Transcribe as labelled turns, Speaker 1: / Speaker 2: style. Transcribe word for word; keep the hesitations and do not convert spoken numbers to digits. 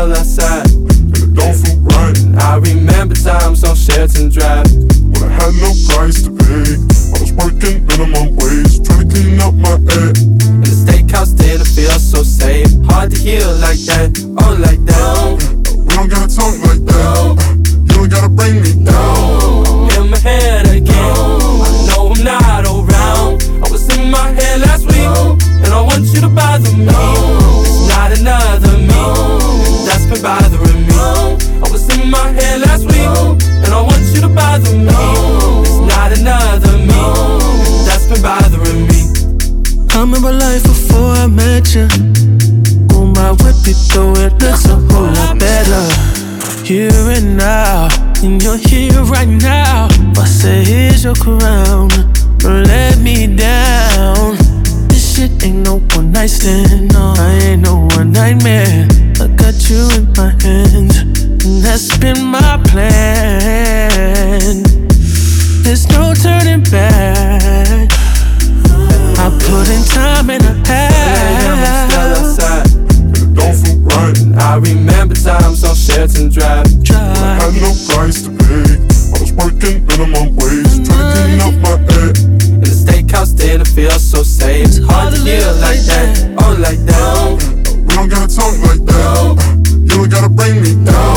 Speaker 1: smell outside, and it don't feel right. I remember times on Sheraton Drive
Speaker 2: when I had no price to pay. I was working minimum wage, trying to clean up my act.
Speaker 1: And the steakhouse didn't feel so safe. Hard to heal like that, oh like that.
Speaker 2: We don't gotta talk like that. You don't gotta bring me down.
Speaker 1: I'm in my head again. I know I'm not around. I was in my head last week, and I want you to bother me. It's not another me that's been bothering me. I was in my head last week, and I want you to bother me. It's not another me that's been bothering me.
Speaker 3: I remember life before I met you. Oh, my whip it though, it looks a whole lot better. Here and now, and you're here right now. I say here's your crown, don't let me down. This shit ain't no one night stand, no, I ain't no one night man. I got you in my hands, and that's been my plan. There's no turning back. I put in time and I
Speaker 1: had still outside,
Speaker 2: and it don't feel right.
Speaker 1: I remember times on Sheraton Drive
Speaker 2: when I had no price to pay. I was working minimum wage, trying to clean up my act.
Speaker 1: And the steakhouse didn't feel so safe. It's hard to heal like that, oh like that.
Speaker 2: We don't gotta talk like that. You don't gotta bring me down.